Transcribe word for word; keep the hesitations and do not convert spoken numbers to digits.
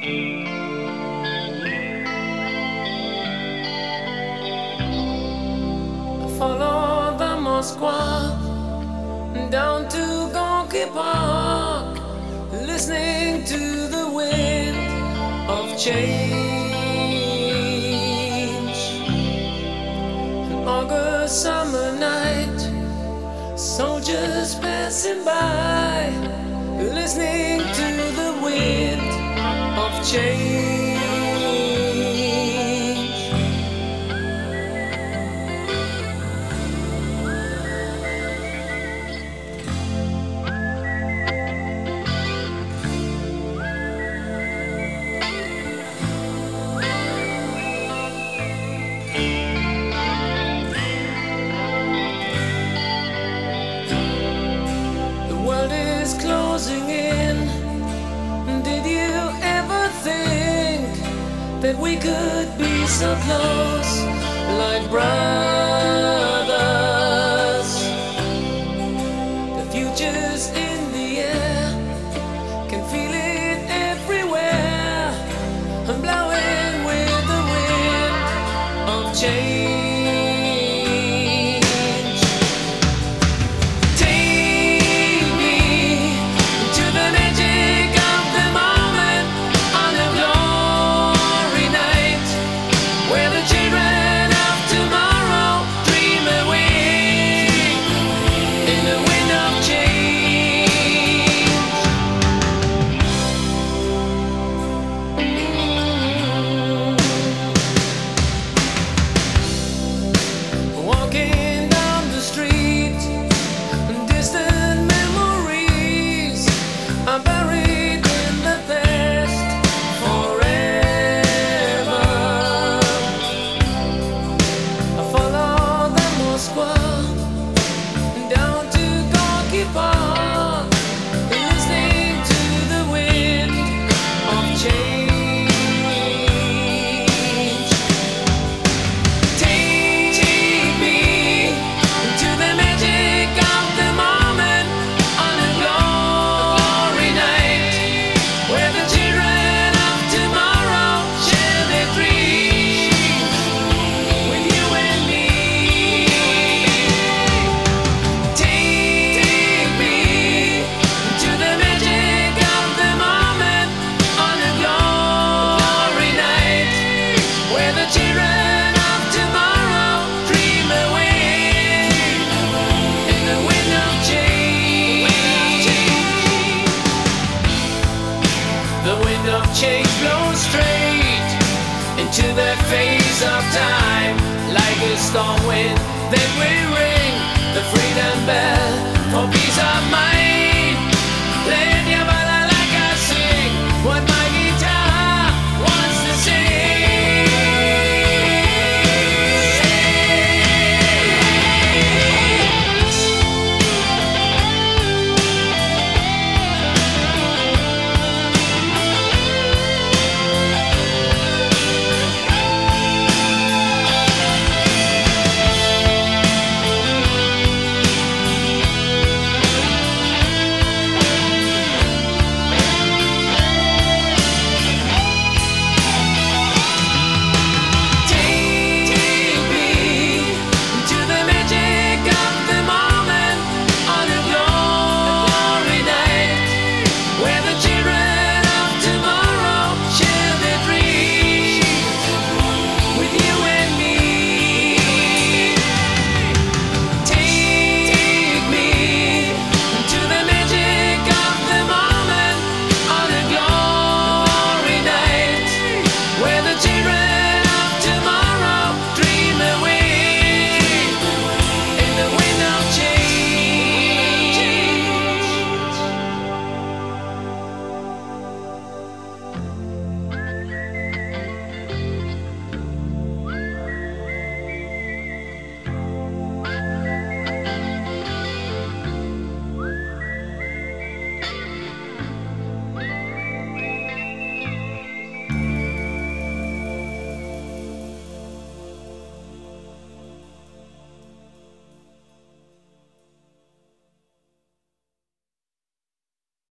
Follow the Moskva down to Gorky Park, listening to the wind of change. An August summer night, soldiers passing by, listening to the wind of change. Closing in. Did you ever think that we could be so close, like brothers? The future's in the air, can feel it everywhere. I'm blowing with the wind of change. Change blows straight into the phase of time, like a storm wind. Then we ring the freedom bell for peace of mind.